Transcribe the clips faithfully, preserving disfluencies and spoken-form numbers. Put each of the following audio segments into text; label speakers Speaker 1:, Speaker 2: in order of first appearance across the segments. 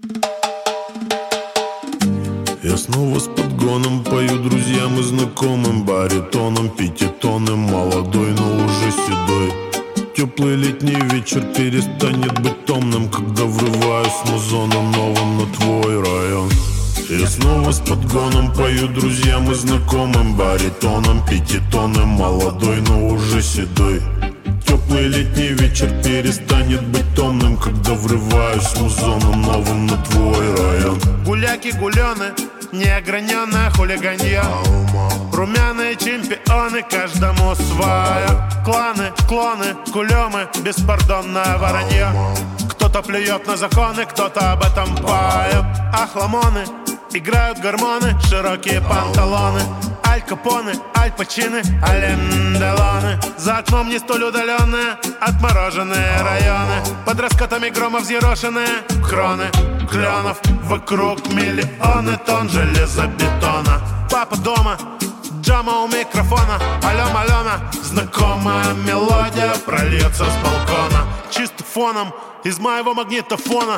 Speaker 1: Я снова с подгоном пою друзьям и знакомым, баритоном, пятитонным, молодой, но уже седой. Теплый летний вечер перестанет быть томным, когда врываюсь с музоном новым на твой район. Я снова с подгоном пою друзьям и знакомым, баритоном, пятитонным, молодой, но уже седой. Теплый летний вечер перестанет быть томным, когда врываюсь с музоном новым на твой район.
Speaker 2: Гуляки, гулены, неограненное хулиганье, румяные чемпионы, каждому свое. Кланы, клоны, кулемы, беспардонное воронье. Кто-то плюет на законы, кто-то об этом поет. Ахламоны, играют гормоны, широкие панталоны. Аль Капоне, Аль Пачино, Ален Делоне. За окном не столь удаленные, отмороженные районы. Под раскатами грома взъерошенные кроны кленов. Вокруг миллионы тонн железобетона. Папа дома, джама у микрофона. Алло, Алена, знакомая мелодия прольется с балкона. Чисто фоном из моего магнитофона.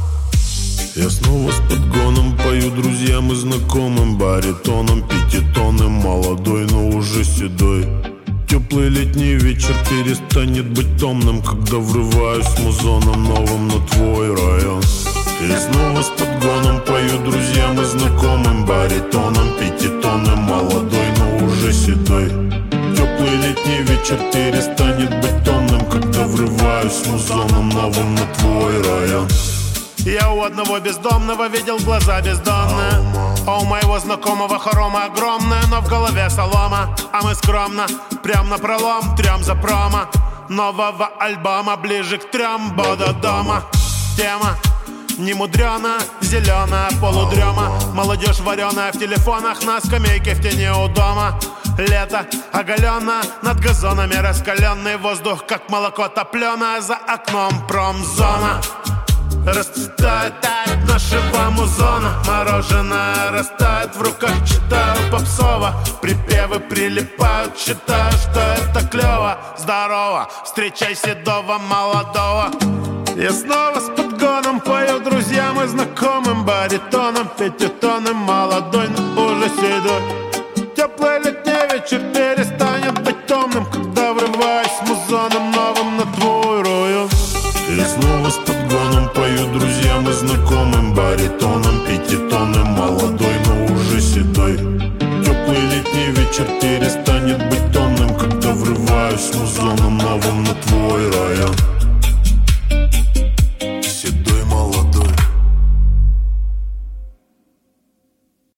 Speaker 1: Я снова с подгоном пою друзьям и знакомым, баритоном, пятитонным, молодой, но уже седой. Теплый летний вечер перестанет быть томным, когда врываюсь с музоном новым на твой район. Я снова с подгоном пою друзьям и знакомым, баритоном, пятитонным, молодой, но уже седой. Теплый летний вечер перестанет быть томным, когда врываюсь с музоном новым на твой район.
Speaker 2: Я у одного бездомного видел глаза бездонные, а у моего знакомого хорома огромная, но в голове солома. А мы скромно, прям на пролом, трем за промо нового альбома, ближе к трем бода дома. Тема немудрена, зеленая полудрема. Молодежь вареная в телефонах, на скамейке в тени у дома. Лето оголено, над газонами раскаленный воздух, как молоко топленое, за окном промзона. Расцветает нашего музона, мороженое растает в руках, читаю попсово. Припевы прилипают, считаю, что это клево. Здорово, встречай седого молодого. Я снова с подгоном пою друзьям и знакомым, баритоном, пятитонным, молодой, но уже седой. Теплый летний вечер перестанет быть томным, когда врываюсь с музоном новым на твой район.
Speaker 1: Я снова с подгоном пою друзьям и знакомым, баритоном, пятитонным,